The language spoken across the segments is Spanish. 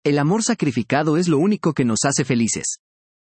El amor sacrificado es lo único que nos hace felices.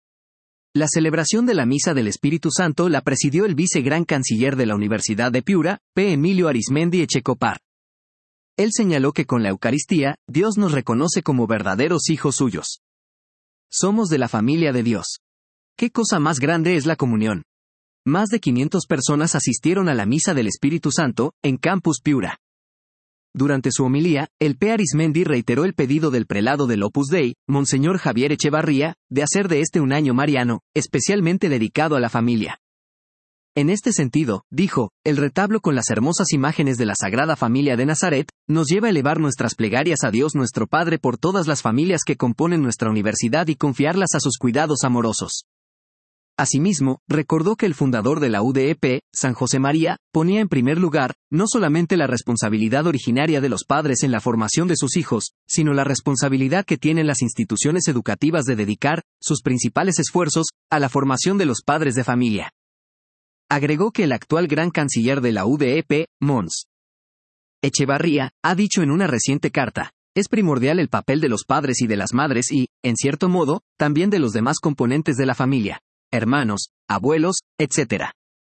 La celebración de la Misa del Espíritu Santo la presidió el vicegran canciller de la Universidad de Piura, P. Emilio Arizmendi Echecopar. Él señaló que con la Eucaristía, Dios nos reconoce como verdaderos hijos suyos. Somos de la familia de Dios. ¿Qué cosa más grande es la comunión? Más de 500 personas asistieron a la Misa del Espíritu Santo, en Campus Piura. Durante su homilía, el P. Arizmendi reiteró el pedido del prelado del Opus Dei, Monseñor Javier Echevarría, de hacer de este un año mariano, especialmente dedicado a la familia. En este sentido, dijo, el retablo con las hermosas imágenes de la Sagrada Familia de Nazaret, nos lleva a elevar nuestras plegarias a Dios nuestro Padre por todas las familias que componen nuestra universidad y confiarlas a sus cuidados amorosos. Asimismo, recordó que el fundador de la UDEP, San José María, ponía en primer lugar, no solamente la responsabilidad originaria de los padres en la formación de sus hijos, sino la responsabilidad que tienen las instituciones educativas de dedicar sus principales esfuerzos a la formación de los padres de familia. Agregó que el actual gran canciller de la UDEP, Mons. Echevarría, ha dicho en una reciente carta, es primordial el papel de los padres y de las madres y, en cierto modo, también de los demás componentes de la familia. Hermanos, abuelos, etc.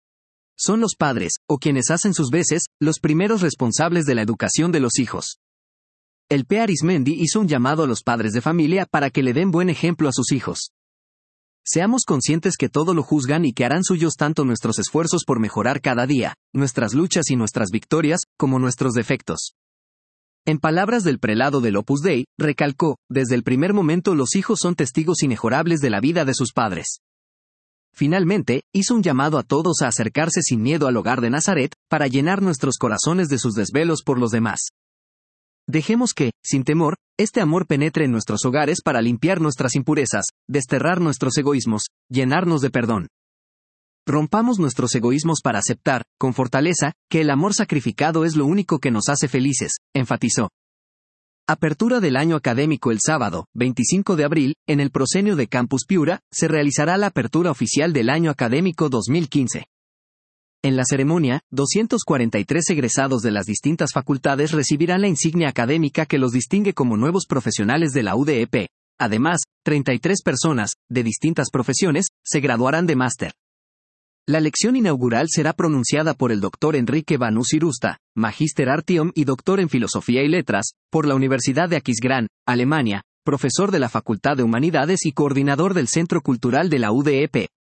Son los padres, o quienes hacen sus veces, los primeros responsables de la educación de los hijos. El P. Arizmendi hizo un llamado a los padres de familia para que le den buen ejemplo a sus hijos. Seamos conscientes que todo lo juzgan y que harán suyos tanto nuestros esfuerzos por mejorar cada día, nuestras luchas y nuestras victorias, como nuestros defectos. En palabras del prelado del Opus Dei, recalcó, desde el primer momento los hijos son testigos inmejorables de la vida de sus padres. Finalmente, hizo un llamado a todos a acercarse sin miedo al hogar de Nazaret, para llenar nuestros corazones de sus desvelos por los demás. Dejemos que, sin temor, este amor penetre en nuestros hogares para limpiar nuestras impurezas, desterrar nuestros egoísmos, llenarnos de perdón. Rompamos nuestros egoísmos para aceptar, con fortaleza, que el amor sacrificado es lo único que nos hace felices, enfatizó. Apertura del año académico el sábado, 25 de abril, en el proscenio de Campus Piura, se realizará la apertura oficial del año académico 2015. En la ceremonia, 243 egresados de las distintas facultades recibirán la insignia académica que los distingue como nuevos profesionales de la UDEP. Además, 33 personas, de distintas profesiones, se graduarán de máster. La lección inaugural será pronunciada por el Dr. Enrique Banús Irusta, Magíster Artium y Doctor en Filosofía y Letras, por la Universidad de Aquisgrán, Alemania, profesor de la Facultad de Humanidades y coordinador del Centro Cultural de la UDEP.